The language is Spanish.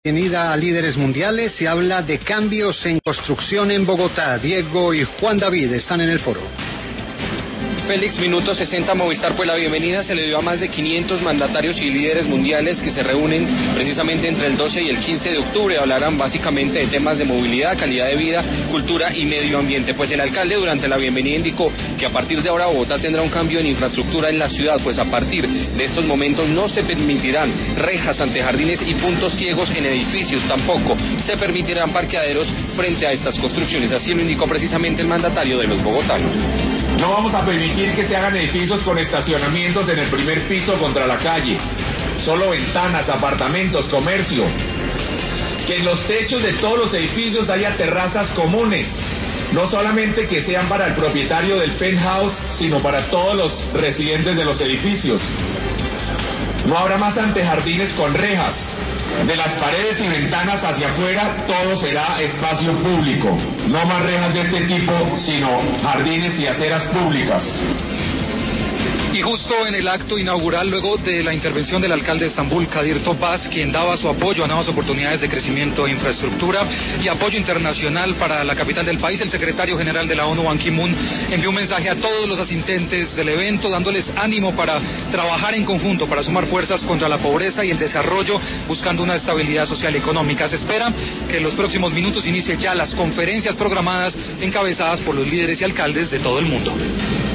Bienvenida a Líderes Mundiales. Se habla de cambios en construcción en Bogotá. Diego y Juan David están en el foro. Félix, minuto 60, Movistar, pues la bienvenida se le dio a más de 500 mandatarios y líderes mundiales que se reúnen precisamente entre el 12 y el 15 de octubre. Hablarán básicamente de temas de movilidad, calidad de vida, cultura y medio ambiente. Pues el alcalde durante la bienvenida indicó que a partir de ahora Bogotá tendrá un cambio en infraestructura en la ciudad, pues a partir de estos momentos no se permitirán rejas ante jardines y puntos ciegos en edificios, tampoco se permitirán parqueaderos frente a estas construcciones. Así lo indicó precisamente el mandatario de los bogotanos. No vamos a permitir que se hagan edificios con estacionamientos en el primer piso contra la calle. Solo ventanas, apartamentos, comercio. Que en los techos de todos los edificios haya terrazas comunes. No solamente que sean para el propietario del penthouse, sino para todos los residentes de los edificios. No habrá más antejardines con rejas. De las paredes y ventanas hacia afuera, todo será espacio público. No más rejas de este tipo, sino jardines y aceras públicas. Y justo en el acto inaugural, luego de la intervención del alcalde de Estambul, Kadir Topbaş, quien daba su apoyo a nuevas oportunidades de crecimiento e infraestructura y apoyo internacional para la capital del país, el secretario general de la ONU, Ban Ki-moon, envió un mensaje a todos los asistentes del evento, dándoles ánimo para trabajar en conjunto, para sumar fuerzas contra la pobreza y el desarrollo, buscando una estabilidad social y económica. Se espera que en los próximos minutos inicie ya las conferencias programadas encabezadas por los líderes y alcaldes de todo el mundo.